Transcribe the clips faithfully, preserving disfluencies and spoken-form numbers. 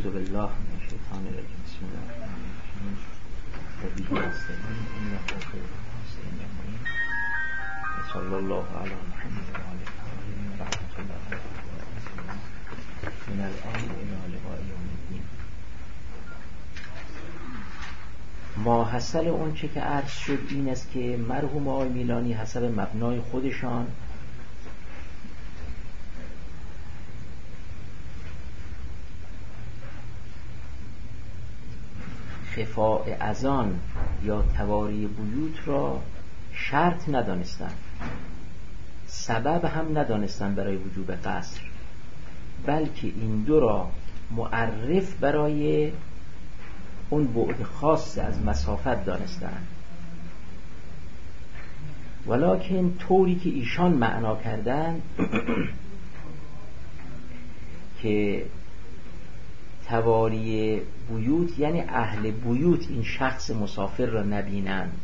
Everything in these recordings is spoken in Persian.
اعوذ بالله من الشیطان الرجیم. بسم الله الرحمن الرحیم. و به نستعین انه خیر الحاسدین المعین. صلی الله علی محمد و آله الطاهرین و رحمت الله من الان الی لقاء یوم الدین. ماحصل اون چه که عرض شد این است که مرحوم آقای میلانی حسب مبنای خودشان خفاء اذان یا تواری بیوت را شرط ندانستند، سبب هم ندانستند برای وجوب قصر، بلکه این دو را معرف برای اون بعد خاص از مسافت دانستند. ولکن طوری که ایشان معنا کردند که تواری بیوت یعنی اهل بیوت این شخص مسافر را نبینند،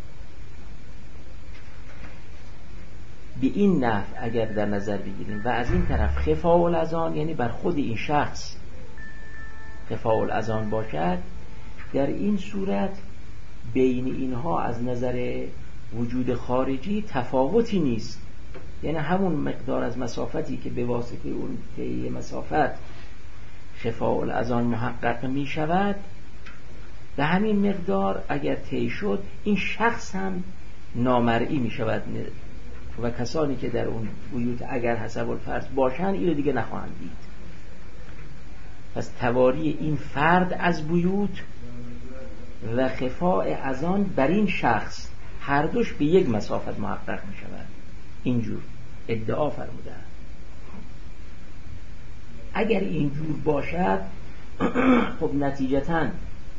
به این نحو اگر در نظر بگیریم و از این طرف خفاء الاذان یعنی بر خود این شخص خفاء الاذان باشد، در این صورت بین اینها از نظر وجود خارجی تفاوتی نیست، یعنی همون مقدار از مسافتی که به واسطه اون طی مسافت خفاء الاذان محقق می شود، به همین مقدار اگر طی شد این شخص هم نامرئی می شود و کسانی که در اون بیوت اگر حسب الفرض باشند این رو دیگه نخواهند دید. پس تواری این فرد از بیوت و خفاء اذان بر این شخص هر دوش به یک مسافت محقق می شود. اینجور ادعا فرموده. اگر اینجور باشد خب نتیجتاً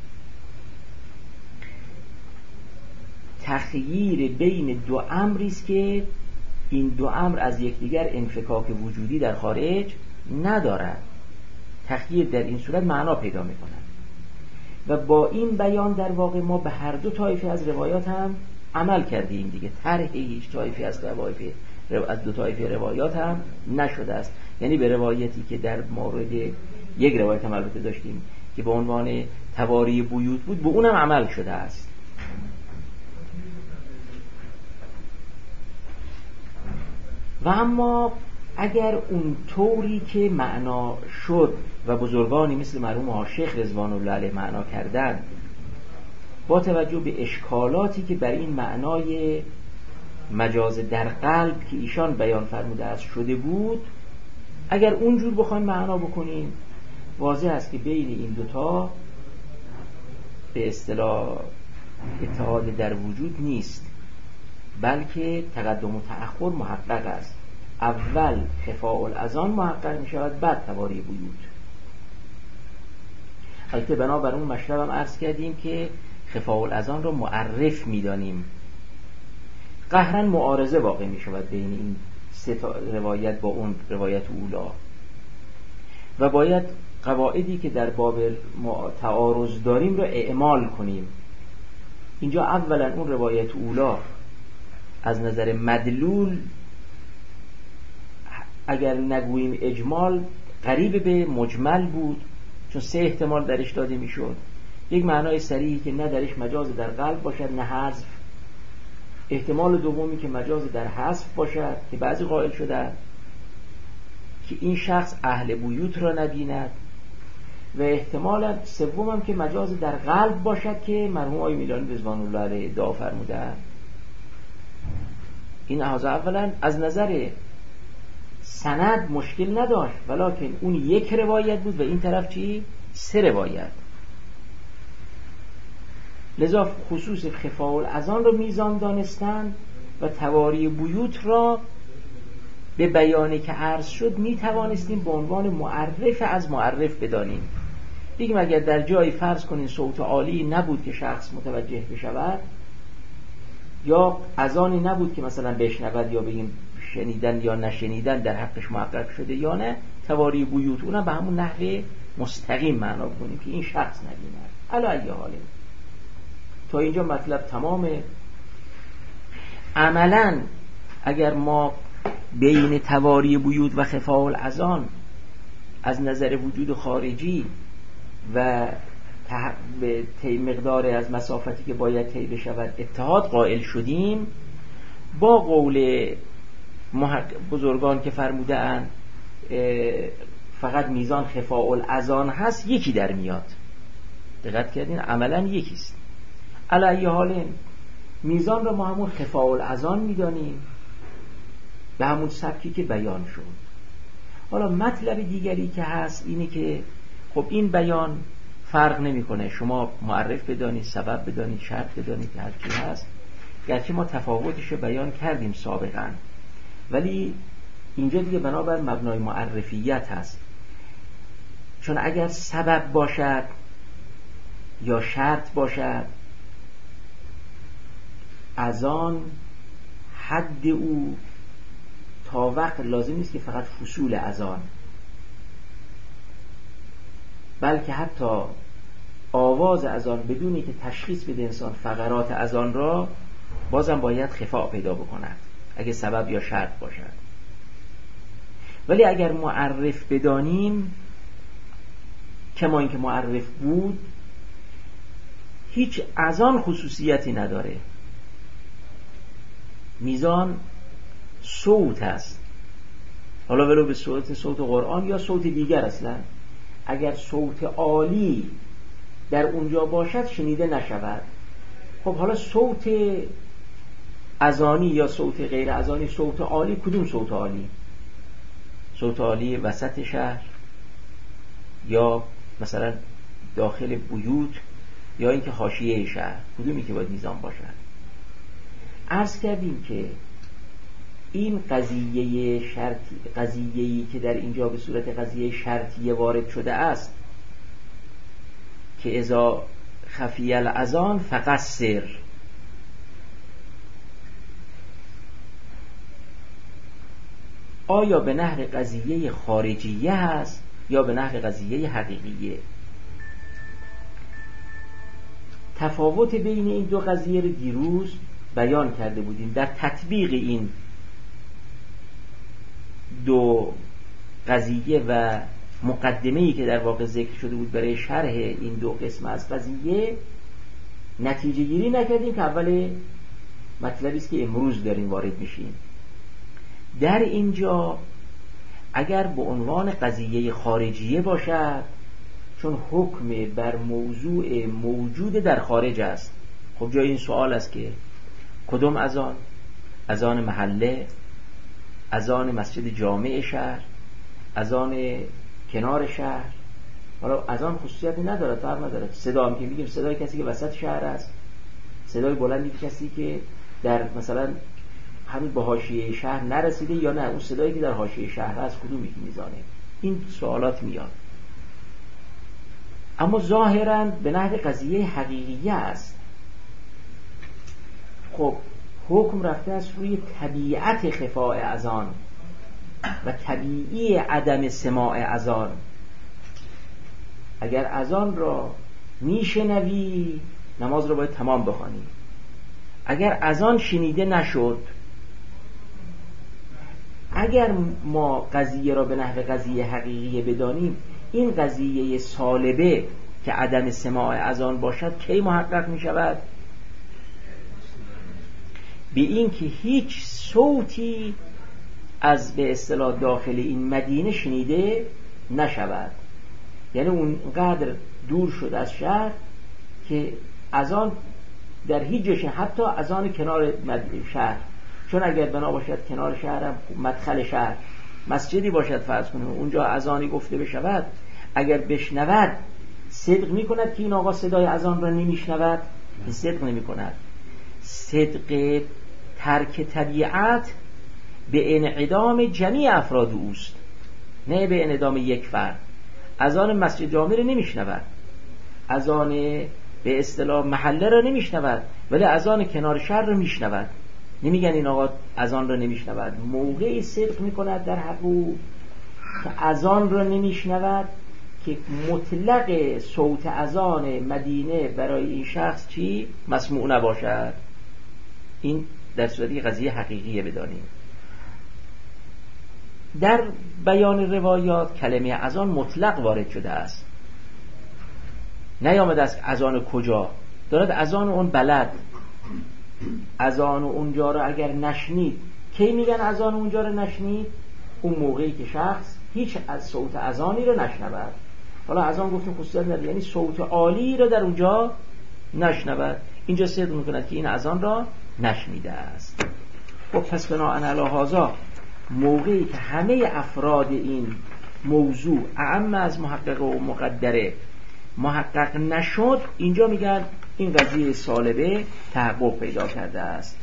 تخییر بین دو امری است که این دو امر از یکدیگر انفکاک وجودی در خارج ندارد. تخییر در این صورت معنا پیدا می‌کند و با این بیان در واقع ما به هر دو طایفه از روایات هم عمل کردیم دیگه. طرح هیچ طایفه از روایات از دو طایفه روایات هم نشده است، یعنی به روایتی که در مورد یک روایت هم البته داشتیم که به عنوان تواری بیوت بود، به اونم عمل شده است. و اما اگر اون طوری که معنا شد و بزرگانی مثل مرحوم آشیخ رضوان الله علیه معنا کردند، با توجه به اشکالاتی که بر این معنای مجاز در قلب که ایشان بیان فرموده است شده بود، اگر اونجور بخوایم معنا بکنیم، واضح است که بین این دوتا به اصطلاح اتحاد در وجود نیست، بلکه تقدم و تأخر محقق است. اول خفاء الاذان محقق می شود، بعد تواری بیوت. البته بنابر اون مشرب هم عرض کردیم که خفاء الاذان رو معرف می دانیم. قهرن معارضه واقع می شود بین این سه روایت با اون روایت اولا و باید قواعدی که در باب تعارض داریم رو اعمال کنیم. اینجا اولا اون روایت اولا از نظر مدلول اگر نگوییم اجمال قریب به مجمل بود، چون سه احتمال درش داده می شد. یک معنای صریحی که نه درش مجاز در قلب باشد نه حذف، احتمال دومی که مجاز در حذف باشد که بعضی قائل شده که این شخص اهل بیوت را نبیند، و احتمال سوم هم که مجاز در قلب باشد که مرحوم آقای میلانی رضوان الله علیه ادعا فرموده. این احازه اولا از نظر سند مشکل نداشت، ولکن اون یک روایت بود و این طرف چی؟ سه روایت. لذا خصوص خفاء الاذان رو میزان دانستن و تواری بیوت را به بیانی که عرض شد می توانستیم به عنوان معرف از معرف بدانیم. بگیم اگر در جایی فرض کنین صوت عالی نبود که شخص متوجه بشود، یا اذانی نبود که مثلا بشنود یا بگیم شنیدن یا نشنیدن در حقش محقق شده یا نه، تواری بیوت اونم به همون نحوه مستقیم معنا کنیم که این شخص نبیند. علا ای حاله تا اینجا مطلب تمامه. عملا اگر ما بین تواری بیوت و خفاء الاذان از نظر وجود خارجی و به طی مقدار از مسافتی که باید طی بشود اتحاد قائل شدیم، با قول بزرگان که فرموده اند فقط میزان خفاء الاذان هست، یکی در میاد. دقت کردین؟ عملا یکیست. علی ای حال میزان رو ما همون خفاء الاذان میدانیم، به همون سبکی که بیان شد. حالا مطلب دیگری که هست اینه که خب این بیان فرق نمیکنه، شما معرف بدانید، سبب بدانید، شرط بدانید، هر چی هست، گرچه ما تفاوتش رو بیان کردیم سابقا، ولی اینجا دیگه بنابر مبنای معرفیت هست. چون اگر سبب باشد یا شرط باشد، اذان حد او تا وقت لازم نیست که فقط فصول اذان، بلکه حتی آواز اذان بدونی که تشخیص بده انسان فقرات اذان را، بازم باید خفا پیدا بکند اگه سبب یا شرط باشد. ولی اگر معرف بدانیم، کما اینکه معرف بود، هیچ اذان خصوصیتی نداره. میزان صوت است، حالا ولو به صوت صوت قرآن یا صوت دیگر. اصلا اگر صوت عالی در اونجا باشد شنیده نشود. خب حالا صوت اذانی یا صوت غیر اذانی، صوت عالی کدوم صوت عالی؟ صوت عالی وسط شهر یا مثلا داخل بیوت یا اینکه حاشیه شهر؟ کدومی که باید میزان باشد؟ عرض کردیم که این قضیه شرطی، قضیه‌ای که در اینجا به صورت قضیه شرطیه وارد شده است که اذا خفی الاذان فقصر، آیا به نحو قضیه خارجیه هست یا به نحو قضیه حقیقیه؟ تفاوت بین این دو قضیه رو دیروز بیان کرده بودیم. در تطبیق این دو قضیه و مقدمه‌ای که در واقع ذکر شده بود برای شرح این دو قسم از قضیه، نتیجه گیری نکردیم که اول مطلبی است که امروز داریم وارد میشیم. در اینجا اگر به عنوان قضیه خارجیه باشد، چون حکم بر موضوع موجود در خارج است، خب جای این سوال است که کدوم اذان؟ اذان محله، اذان مسجد جامع شهر، اذان کنار شهر؟ حالا اذان خصوصیتی نداره، فرق نداره. صدا هم که میگیم صدای کسی که وسط شهر است، صدای بلندی کسی که در مثلا همین به حاشیه شهر نرسیده، یا نه اون صدایی که در حاشیه شهر است کدومی که میزانه؟ این سوالات میاد. اما ظاهراً به نحو قضیه حقیقیه است. خب حکم رفته است روی طبیعت خفاء اذان و طبیعی عدم سماع اذان. اگر اذان را میشنوی، نماز را باید تمام بخوانی. اگر اذان شنیده نشد، اگر ما قضیه را به نحو قضیه حقیقیه بدانیم، این قضیه سالبه که عدم سماع اذان باشد کی محقق می شود؟ به این که هیچ صوتی از به اصطلاح داخل این مدینه شنیده نشود. یعنی اونقدر دور شد از شهر که اذان در هیچ جاش، حتی اذان کنار شهر، چون اگر بنا باشد کنار شهر هم مدخل شهر مسجدی باشد فرض کنیم، اونجا اذانی گفته بشود، اگر بشنود صدق می کند که این آقا صدای اذان را نمی شنود؟ صدق نمی کند. صدق ترک طبیعت به انعدام جمیع افراد اوست، نه به انعدام یک فرد. اذان مسجد جامع را نمی شنود، اذان به اصطلاح محله را نمی شنود، ولی اذان کنار شهر را می شنود. نمیگن این آقا اذان را نمیشنود. موقعی صدق میکند در حق او که اذان را نمیشنود که مطلق صوت اذان مدینه برای این شخص چی؟ مسموع نباشد. این در صورتی قضیه حقیقیه بدانیم. در بیان روایات کلمه اذان مطلق وارد شده است. نیامده از اذان کجا، دارد اذان اون بلد. اذان اونجا رو اگر نشنید، کی میگن اذان اونجا رو نشنید؟ اون موقعی که شخص هیچ از صوت اذانی رو نشنود. حالا اذان گفتیم خصوصیت نداره، یعنی صوت عالی رو در اونجا نشنود. اینجا صدق میکند که این اذان را نشنیده است. خب پس بناء علی هذا موقعی که همه افراد این موضوع اعم از محقق و مقدره محقق نشد، اینجا میگن این قضیه سالبه تحقق پیدا کرده است.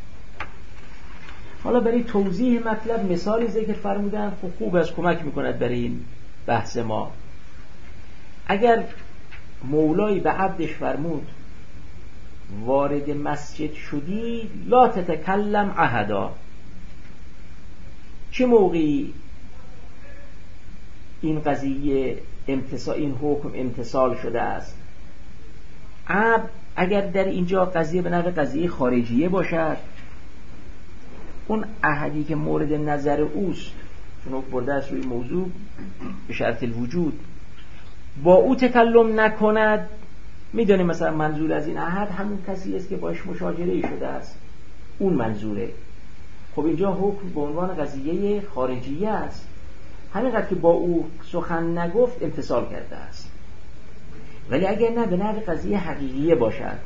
حالا برای توضیح مطلب مثال ذکر فرمودن، خب خوب از کمک میکند برای این بحث ما. اگر مولای به عبدش فرمود وارد مسجد شدی لا تتکلم احدا، چه موقعی این قضیه امتصال، این حکم امتصال شده است؟ عبد اگر در اینجا قضیه به نحو قضیه خارجیه باشد، اون احدی که مورد نظر اوست چون برده است روی موضوع به شرط الوجود، با او تکلم نکند، میدونیم مثلا منظور از این احد همون کسی است که باش مشاجره شده است، اون منظوره. خب اینجا حکم به عنوان قضیه خارجیه است، همینقدر که با او سخن نگفت امتصال کرده است. ولی اگر نه به نحو قضیه حقیقیه باشد،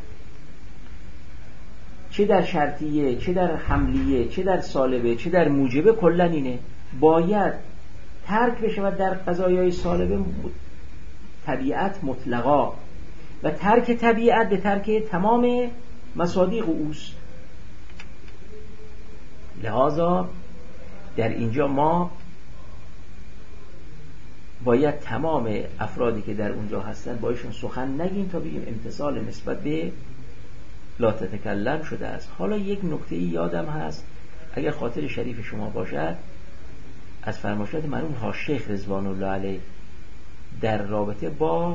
چه در شرطیه، چه در حملیه، چه در سالبه، چه در موجبه، کلا اینه باید ترک بشود در قضایای سالبه طبیعت مطلقا، و ترک طبیعت به ترک تمام مصادیق اوست. لذا در اینجا ما باید تمام افرادی که در اونجا هستن بایشون سخن نگیم تا بگیم امتصال نسبت به لا تتکلم شده است. حالا یک نکته یادم هست، اگر خاطر شریف شما باشد، از فرمایشات مرحوم حاج شیخ رضوان الله علیه در رابطه با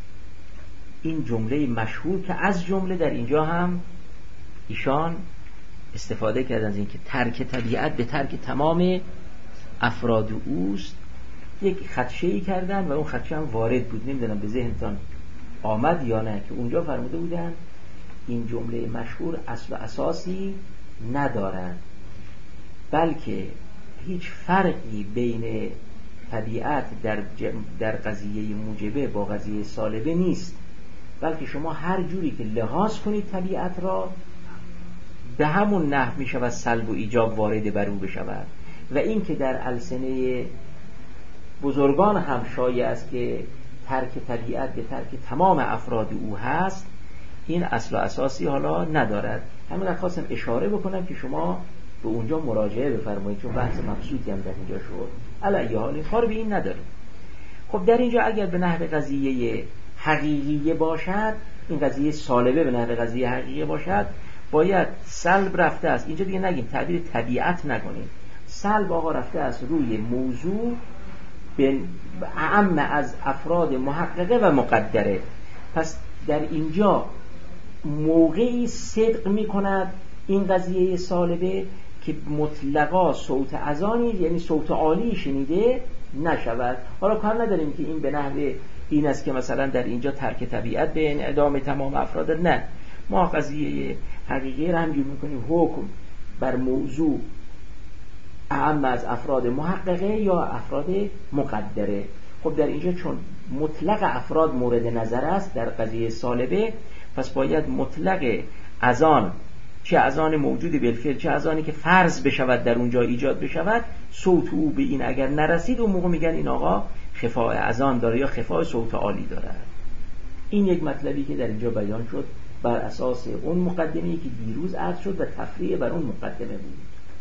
این جمله مشهور که از جمله در اینجا هم ایشان استفاده کردن از این که ترک طبیعت به ترک تمام افراد اوست، یک خدشه‌ای کردن و اون خدشه هم وارد بود، نمیدونم به ذهنتان آمد یا نه، که اونجا فرموده بودن این جمله مشهور اصل و اساسی ندارد، بلکه هیچ فرقی بین طبیعت در, در قضیه موجبه با قضیه سالبه نیست، بلکه شما هر جوری که لحاظ کنید طبیعت را، به همون نحو می شود سلب و ایجاب وارد بر او بشود. و این که در السنه بزرگان هم شایع است که ترک طبیعت به ترک تمام افراد او هست، این اصل و اساسی حالا ندارد. همین را خواستم اشاره بکنم که شما به اونجا مراجعه بفرمایید، چون بحث مبسوطی هم در اینجا شد. علی حال کار به این نداره. خب در اینجا اگر به نحو قضیه حقیقیه باشد، این قضیه سالبه به نحو قضیه حقیقیه باشد، باید سلب رفته است. اینجا دیگه نگیم تعبیر طبیعت نکنیم، سلب آقا رفته است روی موضوع به اعم از افراد محققه و مقدره. پس در اینجا موقعی صدق می کند این قضیه سالبه که مطلقا صوت اذانی، یعنی صوت عالی شنیده نشود. حالا کار نداریم که این به نحو این است که مثلا در اینجا ترک طبیعت به انعدام تمام افراد، نه، ما قضیه حقیقی را همجور میکنیم حکم بر موضوع اعم از افراد محققه یا افراد مقدره. خب در اینجا چون مطلق افراد مورد نظر است در قضیه سالبه، پس باید مطلق اذان، چه اذان موجود بالفعل چه اذانی که فرض بشود در اونجا ایجاد بشود، صوت او به این اگر نرسید، اون موقع میگن این آقا خفاء اذان داره یا خفاء صوت عالی داره. این یک مطلبی که در اینجا بیان شد بر اساس اون مقدمه‌ای که دیروز عرض شد و تفریع بر اون مقدمه بود.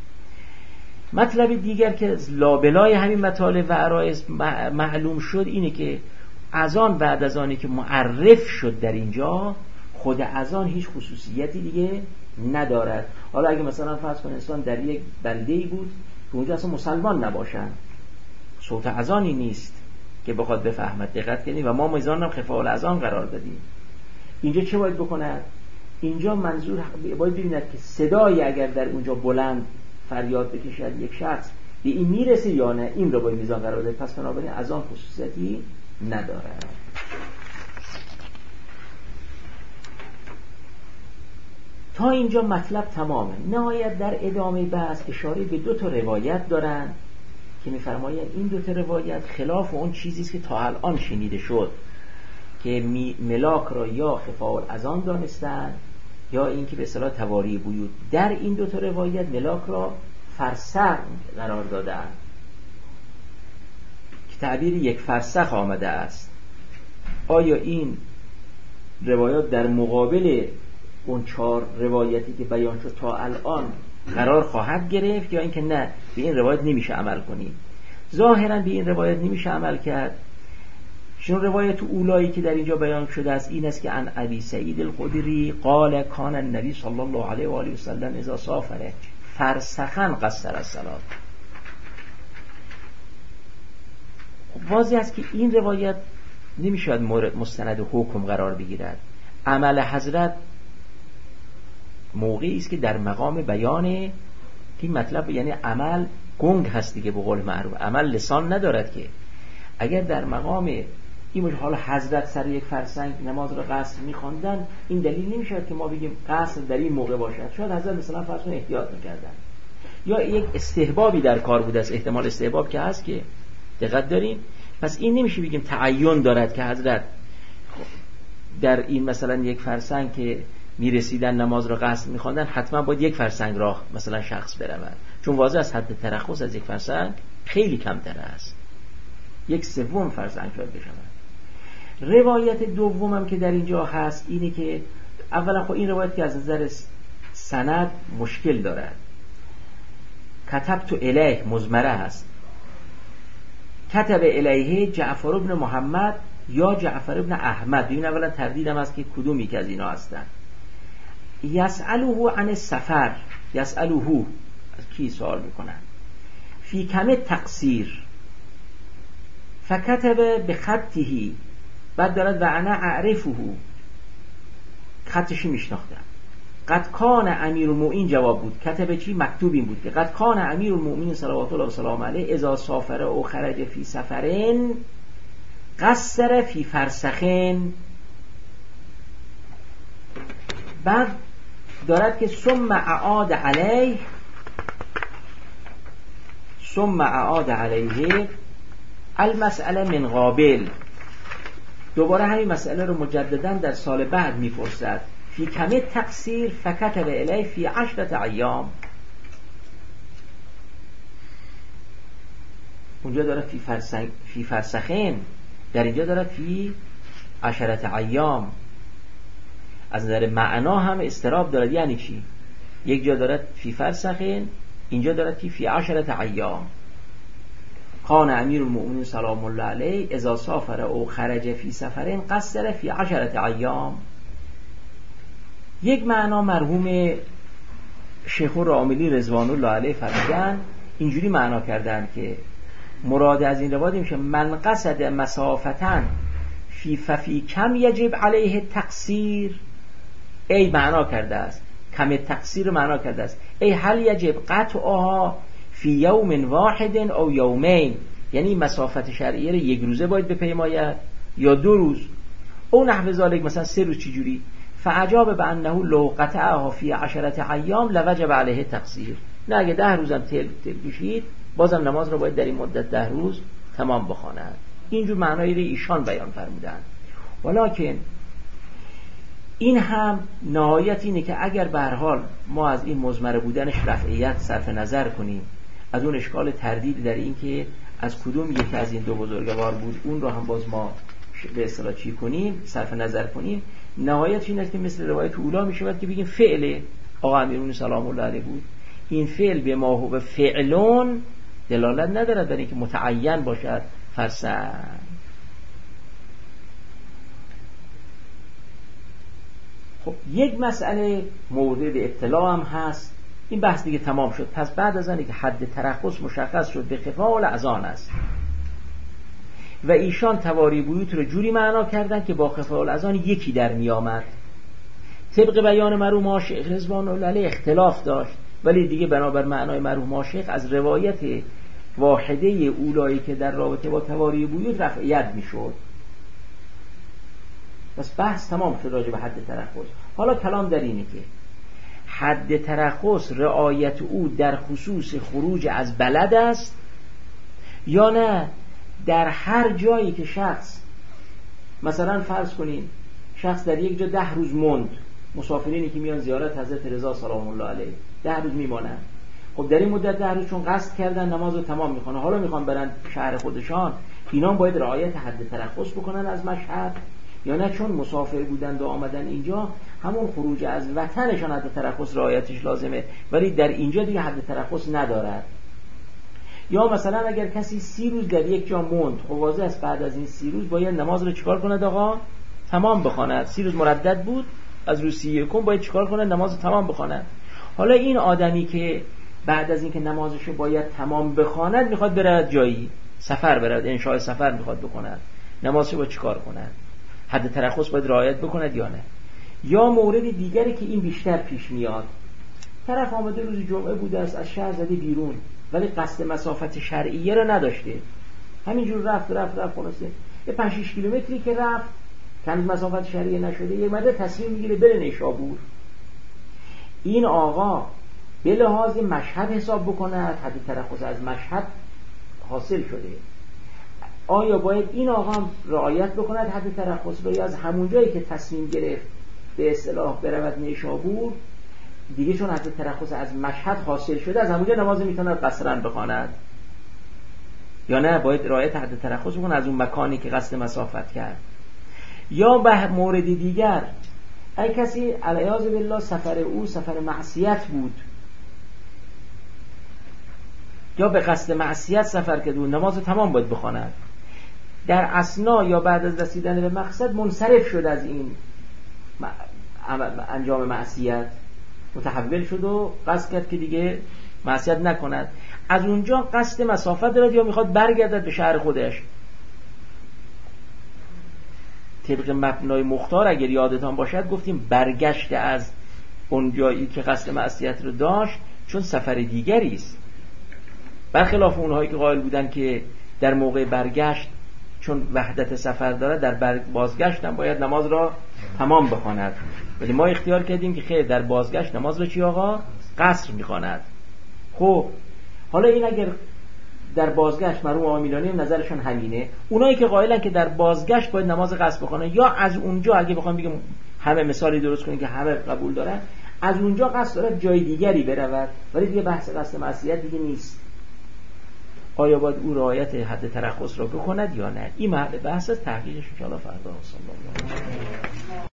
مطلب دیگر که از لابلای همین مطالب و عرایض معلوم شد اینه که اذان بعد از آنی که معرف شد در اینجا، خود اذان هیچ خصوصیتی دیگه ندارد. حالا اگه مثلا فرض کن انسان در یک بلده‌ای بود که اونجا اصلا مسلمان نباشن، صوت اذانی نیست که بخواد بفهمد، دقت کنید، و ما میزان هم خفاء الاذان قرار دادیم. اینجا چه باید بکند؟ اینجا منظور باید ببیند که صدای اگر در اونجا بلند فریاد بکشد یک شخص به این میرسه یا نه، این رو باید میزان قرار داد. پس بنابراین اذان خصوصیتی نداره. تا اینجا مطلب تمامه. نهایت در ادامه بحث اشاره به دو تا روایت دارن که می‌فرمایند این دو تا روایت خلاف اون چیزی است که تا الان شنیده شد که ملاک را یا خفاء الاذان دانستند یا اینکه به اصطلاح تواری بیوت. در این دو تا روایت ملاک را فرسخ قرار دادند که تعبیر یک فرسخ آمده است. آیا این روایات در مقابل اون چهار روایتی که بیان شد تا الان قرار خواهد گرفت یا اینکه نه به این روایت نمیشه عمل کنیم؟ ظاهرا به این روایت نمیشه عمل کرد، چون روایت اولایی که در اینجا بیان شده است این است که عن ابی سعید الخدری قال کان النبی صلی الله علیه و آله و سلم اذا سافر فرسخا قصر الصلاه. واضح است که این روایت نمیشود مورد مستند حکم قرار بگیرد. عمل حضرت موقعی است که در مقام بیان این مطلب، یعنی عمل گنگ هست دیگه، به قول معروف عمل لسان ندارد که. اگر در مقام این حال حضرت سر یک فرسنگ نماز را قصر می‌خواندن، این دلیل نمی‌شود که ما بگیم قصر در این موقع باشد. شاید حضرت مثلا فرض کنید احتیاط می‌کردن یا یک استحبابی در کار بوده است، احتمال استحباب که هست که دقت داریم. پس این نمیشه بگیم تعین دارد که حضرت در این مثلا یک فرسنگ که میرسیدن نماز را قصر می‌خواندن حتما باید یک فرسنگ راه مثلا شخص برود، چون واضح است حد ترخص از یک فرسنگ خیلی کمتر است، یک سوم فرسنگ شاید بشود. روایت دومم که در اینجا هست اینه که اولا خب این روایت که از نظر سند مشکل دارد، کتبت الیه مضمره هست، کتب الیه جعفر ابن محمد یا جعفر ابن احمد. این اولا تردیدم است که کدومی که از اینا هستن. یسألوه عن السفر، یسألوه از کی سوال میکنن، فی کم تقصیر فکتب بخطه، بعد دارد و انا اعرفه، خطشی میشناختم. قد کان امیر المؤمنین جواب بود، کتب چی؟ مکتوب این بود که قد کان امیر المؤمنین صلوات الله و سلام علیه اذا سافر او خرج فی سفرین قصر فی فرسخین. بعد دارد که ثم اعاد علیه ثم اعاد علیه المسئله من قابل، دوباره همین مسئله رو مجددا در سال بعد میپرسد. فی کم تقصیر فکتب الیه فی عشرة ایام. اونجا داره فی فرسخ فی فرسخین، در اینجا داره فی عشرة ایام. از نظر معنا هم استراب دارد. یعنی چی؟ یک جا دارد فی فرسخین، اینجا دارد که فی عشرة ایام. کان امیر المؤمنین سلام الله علیه اذا سافر او خرج فی سفرین قصر فی عشرة ایام. یک معنا مرحوم شیخ الراملی رضوان الله علیه فرمودن، اینجوری معنا کردن که مراد از این روایت میشه من قصد مسافتن فی ففی کم یجب علیه تقصیر. ای معنا کرده است، کم تقصیر معنا کرده است ای هل یجب قطعها فی یوم واحد او یومین، یعنی مسافت شرعیه رو یک روزه باید بپیماید یا دو روز، او نحو ذالک مثلا سه روز. چی جوری؟ فعجاب بانه لو قطعها فی عشرة ایام لوجب علیه تقصیر. نه اگه ده روزم تل تل کشید بازم نماز رو باید در این مدت ده روز تمام بخواند. اینجور معنایی رو ایشان بیان فرمودند. ولکن این هم نهایت اینه که اگر به هر حال ما از این مضمر بودنش رفعیت صرف نظر کنیم، از اون اشکال تردید در این که از کدوم یک از این دو بزرگوار بود اون رو هم باز ما به اصطلاح چی کنیم، صرف نظر کنیم، نهایت این است که مثل روایت اولا می شود که بگیم فعل آقا امیرون سلام الله علیه بود. این فعل به ما هو فعلون دلالت ندارد بر اینکه متعین باشد فرسنگ. خب یک مسئله مورد ابتلا هم هست. این بحث دیگه تمام شد. پس بعد از اینکه حد ترخص مشخص شد به خفاء الاذان است و ایشان تواری بیوت رو جوری معنا کردن که با خفاء الاذان یکی در می آمد. طبق بیان مرحوم ماشیخ رضوان الله علیه اختلاف داشت، ولی دیگه بنابر معنای مرحوم ماشیخ از روایت واحده اولایی که در رابطه با تواری بیوت رفعیت می شد. بس بحث تمام شد راجع به حد ترخص. حالا کلام در اینه که حد ترخص رعایت او در خصوص خروج از بلد است یا نه در هر جایی که شخص، مثلا فرض کنین شخص در یک جا ده روز موند، مسافرینی که میان زیارت حضرت رضا سلام الله علیه ده روز میمانن، خب در این مدت ده روز چون قصد کردن نماز رو تمام میکنن، حالا میخوان برن شهر خودشان، اینا باید رعایت حد ترخص بکنن از مشهد یا نه چون مسافر بودند و آمدن اینجا همون خروج از وطنشان حد ترخص رعایتش لازمه ولی در اینجا دیگه حد ترخص ندارد. یا مثلا اگر کسی سی روز در یک جا موند، خب واضح است بعد از این سی روز باید نماز رو چیکار کند آقا؟ تمام بخواند. سی روز مردد بود، از روز سی یکم باید چیکار کنه؟ نماز رو تمام بخواند. حالا این آدمی که بعد از اینکه نمازش رو باید تمام بخواند میخواد برود جایی، سفر برود، انشاء سفر میخواد بکند، نمازش رو باید چیکار کند؟ حد ترخص باید رعایت بکند یا نه؟ یا مورد دیگری که این بیشتر پیش میاد، طرف آمده روز جمعه بوده است از شهر زده بیرون ولی قصد مسافت شرعیه رو نداشته، همینجور رفت رفت رفت خلاصه یه پنج شش کیلومتری که رفت کند مسافت شرعیه نشده، یک مدت تصمیم میگیره بره نیشابور. این آقا به لحاظ مشهد حساب بکند، حد ترخص از مشهد حاصل شده، آیا باید این آقا هم رعایت بکند حد ترخص رو یا از همون جایی که تصمیم گرفت به اصطلاح برود نیشابور دیگه چون حد ترخص از مشهد حاصل شده از همونجا نماز میتواند قصرا بخواند یا نه باید رعایت حد ترخص بکنه از اون مکانی که قصد مسافت کرد؟ یا به مورد دیگر ای کسی علیاذ بالله سفر او سفر معصیت بود یا به قصد معصیت سفر کرد و نماز تمام باید بخواند، در اثنا یا بعد از رسیدن به مقصد منصرف شد از این انجام معصیت، متحول شد و قصد کرد که دیگه معصیت نکند، از اونجا قصد مسافت دارد یا میخواد برگردد به شهر خودش؟ طبق مبنای مختار اگر یادتان باشد گفتیم برگشت از اون جایی که قصد معصیت رو داشت چون سفر دیگری است، برخلاف اونهایی که قائل بودن که در موقع برگشت چون وحدت سفر داره در بازگشت هم باید نماز را تمام بخواند، ولی ما اختیار کردیم که خیر در بازگشت نماز را چی آقا؟ قصر میخواند. خب حالا این اگر در بازگشت مرحوم عاملانی نظرشون همینه، اونایی که قائلن که در بازگشت باید نماز قصر بخونه یا از اونجا اگه بخوام بگم همه مثالی درست کنیم که همه قبول دارن از اونجا قصد داره جای دیگری برود ولی دیگه بحث قصد معصیت دیگه نیست، آیا باید او رعایت حد ترخص را بکند یا نه؟ این محل بحث است، تحقیقش ان شاء الله فردا.